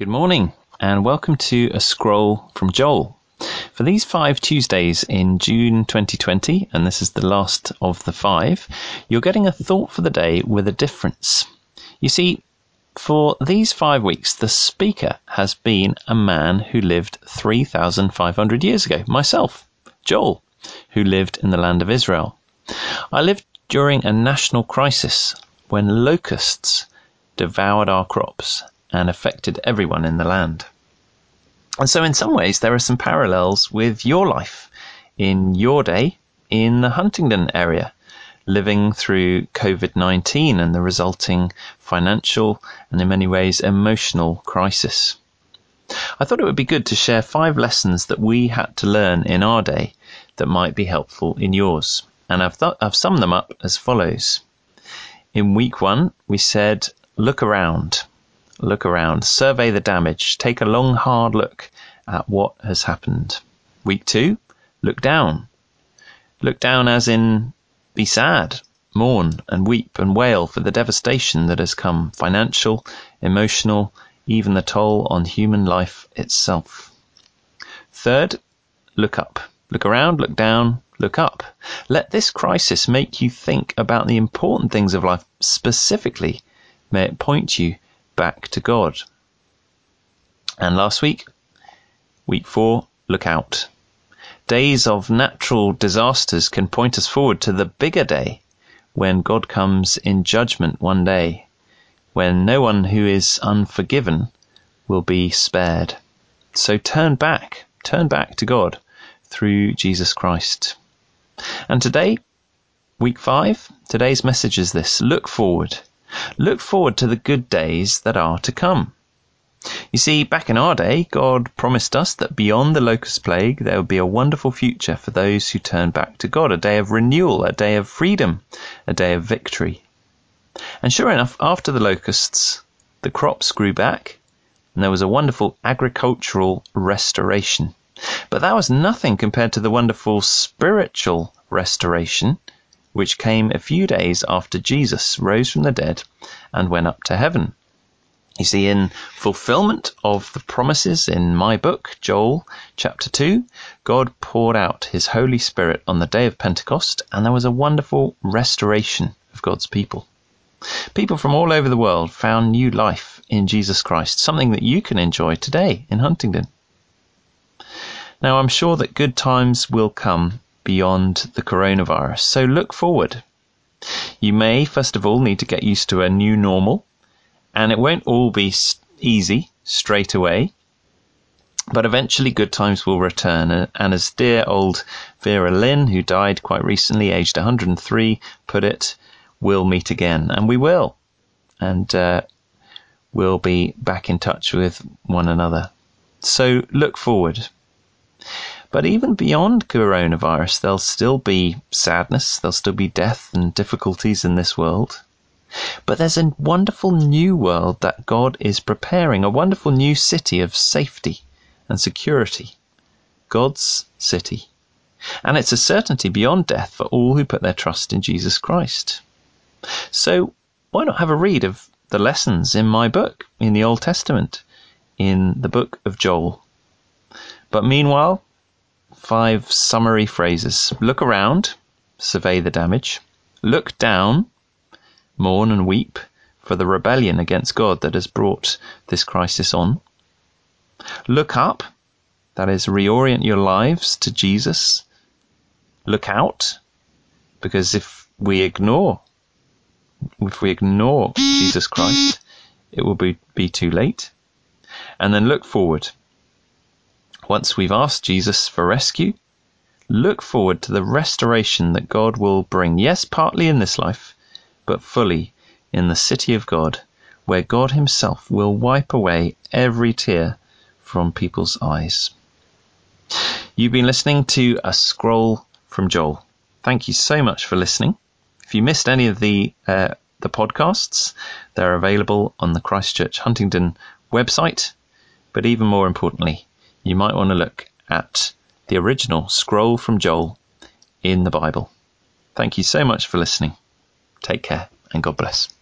Good morning and welcome to A Scroll from Joel. For these 5 Tuesdays in June 2020, and this is the last of the 5, you're getting a thought for the day with a difference. You see, for these 5 weeks, the speaker has been a man who lived 3,500 years ago, myself, Joel, who lived in the land of Israel. I lived during a national crisis when locusts devoured our crops and affected everyone in the land. And so in some ways there are some parallels with your life in your day in the Huntingdon area, living through COVID-19 and the resulting financial and in many ways emotional crisis. I thought it would be good to share 5 lessons that we had to learn in our day that might be helpful in yours. And I've summed them up as follows. In week 1, we said, look around, survey the damage, take a long, hard look at what has happened. Week 2, look down. Look down as in be sad, mourn and weep and wail for the devastation that has come, financial, emotional, even the toll on human life itself. 3rd, look up. Look around, look down, look up. Let this crisis make you think about the important things of life. Specifically, may it point you back to God. And last week, week 4, look out. Days of natural disasters can point us forward to the bigger day when God comes in judgment one day, when no one who is unforgiven will be spared. So turn back to God through Jesus Christ. And today, week 5, today's message is this: look forward. Look forward to the good days that are to come. You see, back in our day, God promised us that beyond the locust plague, there would be a wonderful future for those who turn back to God, a day of renewal, a day of freedom, a day of victory. And sure enough, after the locusts, the crops grew back, and there was a wonderful agricultural restoration. But that was nothing compared to the wonderful spiritual restoration which came a few days after Jesus rose from the dead and went up to heaven. You see, in fulfillment of the promises in my book, Joel, chapter 2, God poured out his Holy Spirit on the day of Pentecost, and there was a wonderful restoration of God's people. People from all over the world found new life in Jesus Christ, something that you can enjoy today in Huntingdon. Now, I'm sure that good times will come beyond the coronavirus, so look forward. You may, first of all, need to get used to a new normal, and it won't all be easy straight away, but eventually good times will return. And as dear old Vera Lynn, who died quite recently, aged 103, put it, we'll meet again, and we will, and we'll be back in touch with one another. So look forward. But even beyond coronavirus, there'll still be sadness, there'll still be death and difficulties in this world. But there's a wonderful new world that God is preparing, a wonderful new city of safety and security, God's city. And it's a certainty beyond death for all who put their trust in Jesus Christ. So why not have a read of the lessons in my book, in the Old Testament, in the book of Joel? But meanwhile, 5 summary phrases. Look around, survey the damage. Look down, mourn and weep for the rebellion against God that has brought this crisis on. Look up, that is, reorient your lives to Jesus. Look out, because if we ignore Jesus Christ, it will be too late. And then look forward. Once we've asked Jesus for rescue, look forward to the restoration that God will bring, yes, partly in this life, but fully in the city of God, where God himself will wipe away every tear from people's eyes. You've been listening to A Scroll from Joel. Thank you so much for listening. If you missed any of the podcasts, they're available on the Christchurch Huntingdon website, but even more importantly, you might want to look at the original Scroll from Joel in the Bible. Thank you so much for listening. Take care and God bless.